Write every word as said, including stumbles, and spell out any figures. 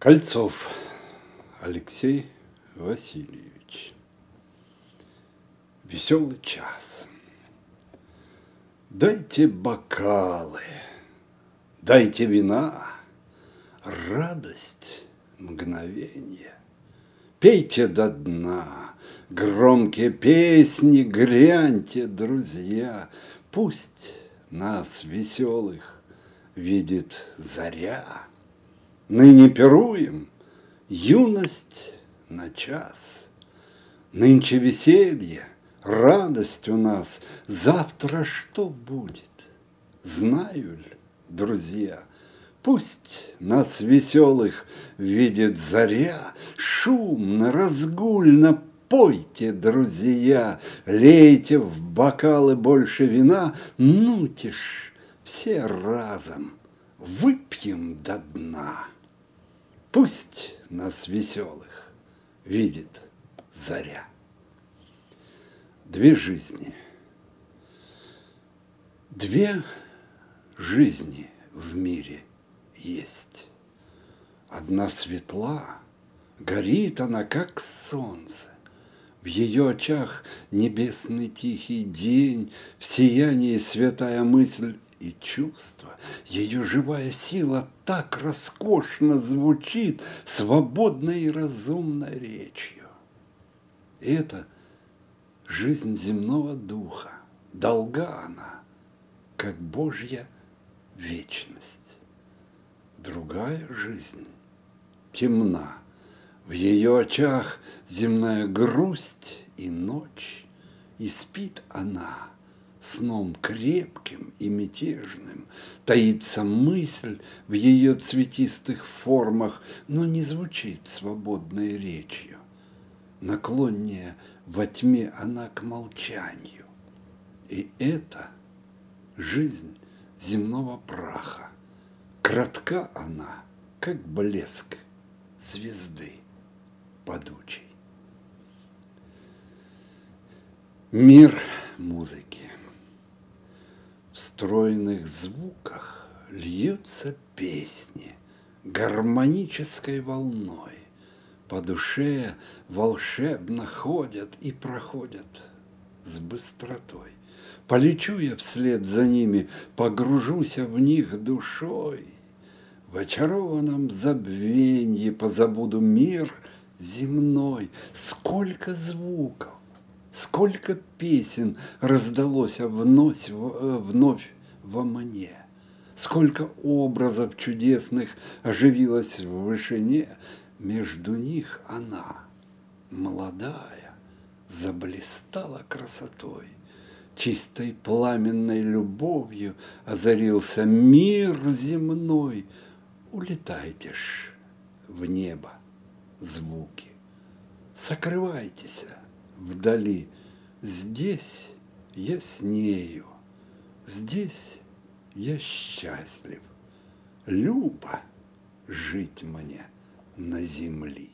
Кольцов Алексей Васильевич. Веселый час. Дайте бокалы, дайте вина, радость мгновенья. Пейте до дна громкие песни, гряньте, друзья. Пусть нас, веселых, видит заря. Ныне пируем, юность на час. Нынче веселье, радость у нас. Завтра что будет, знаю ль, друзья? Пусть нас, веселых, видит заря. Шумно, разгульно пойте, друзья. Лейте в бокалы больше вина. Ну-те ж, все разом выпьем до дна. Пусть нас, веселых, видит заря. Две жизни. Две жизни в мире есть. Одна светла, горит она, как солнце. В ее очах небесный тихий день, в сиянии святая мысль и чувство. Ее живая сила так роскошно звучит свободной и разумной речью. И это жизнь земного духа, долга она, как Божья вечность. Другая жизнь темна, в ее очах земная грусть и ночь, и спит она сном крепким и мятежным. Таится мысль в ее цветистых формах, но не звучит свободной речью. Наклоннее во тьме она к молчанию. И это жизнь земного праха. Кратка она, как блеск звезды падучей. Мир музыки. В стройных звуках льются песни гармонической волной. По душе волшебно ходят и проходят с быстротой. Полечу я вслед за ними, погружусь в них душой. В очарованном забвенье позабуду мир земной. Сколько звуков, сколько песен раздалось вновь, вновь во мне. Сколько образов чудесных оживилось в вышине. Между них она, молодая, заблистала красотой. Чистой пламенной любовью озарился мир земной. Улетайте ж в небо, звуки, сокрывайтесь вдали. Здесь я с нею, здесь я счастлив. Любо жить мне на земле.